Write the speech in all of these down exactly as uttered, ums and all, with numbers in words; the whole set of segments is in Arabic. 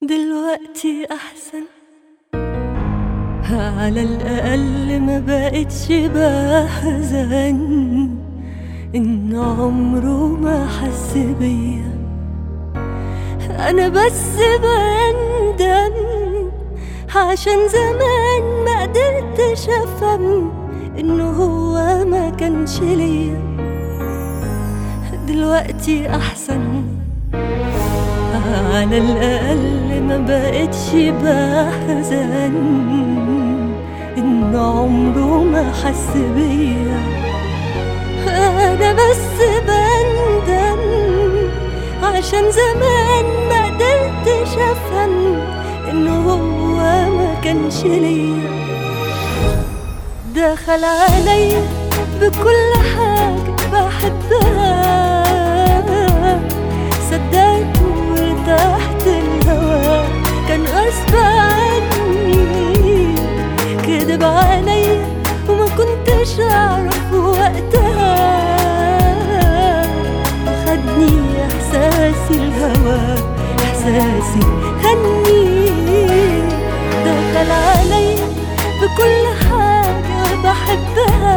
دلوقتي أحسن، على الأقل ما بقتش بحزن إن عمره ما حس بيا. أنا بس بندم عشان زمان ما قدرتش أفهم إنه هو ما كانش ليا. دلوقتي أحسن، على الأقل ما بقتش بحزن إن عمره ما حس بيا. أنا بس بندم عشان زمان ما قدرتش أفهم إنه هو ما كانش ليا. دخل عليا بكل حاجة بحبها، صدقته وارتحت الهوا، كان غصب عني، كدب عليا وما كنتش أعرف وقتها، وخدني إحساسي الهوا، إحساسي خدني. دخل عليا بكل حاجة بحبها،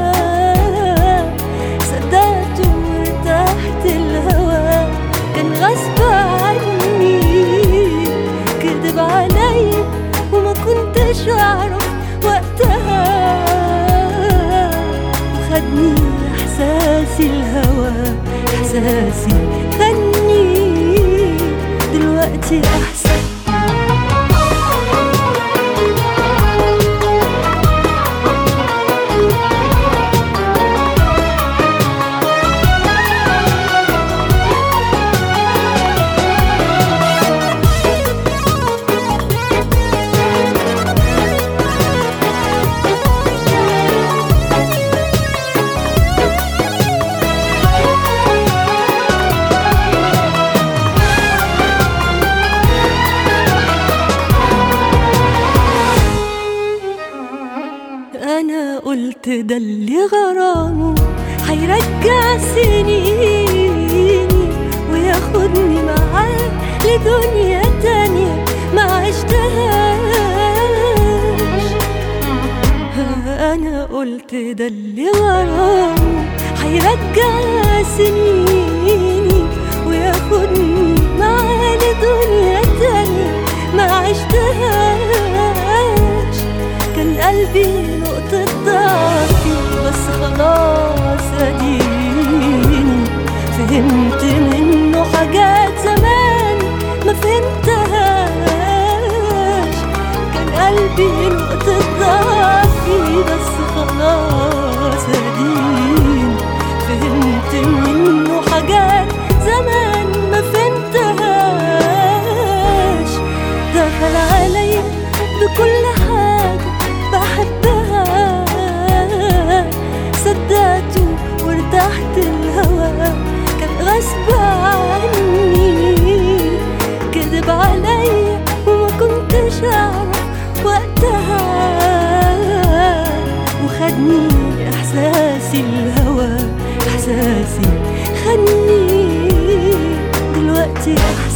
صدقته وارتحت الهوا، كان غصب عني، كدب عليا وما كنتش أعرف وقتها، وخدني إحساسي الهوا، إحساسي خدني. دلوقتي أحسن، أنا قلت ده اللي غرامه هيرجع سنيني وياخدني معاه لدنيا تانية ما عشتهاش. أنا قلت ده اللي غرامه هيرجع سنيني وياخدني معاه لدنيا تانية ما عشتهاش. كان قلبي نقطة ضعفي بس خلاص أديني فهمت منه حاجات زمان ما فهمتهاش. كان قلبي نقطة ضعفي بس خلاص أديني فهمت منه حاجات زمان ما فهمتهاش. دخل عليا بكل حاجة بحبها، صدقته وارتحت الهوا، كان غصب عني، كدب عليا وما كنتش أعرف وقتها، وخدني إحساسي الهوا، إحساسي خدني. دلوقتي أحسن.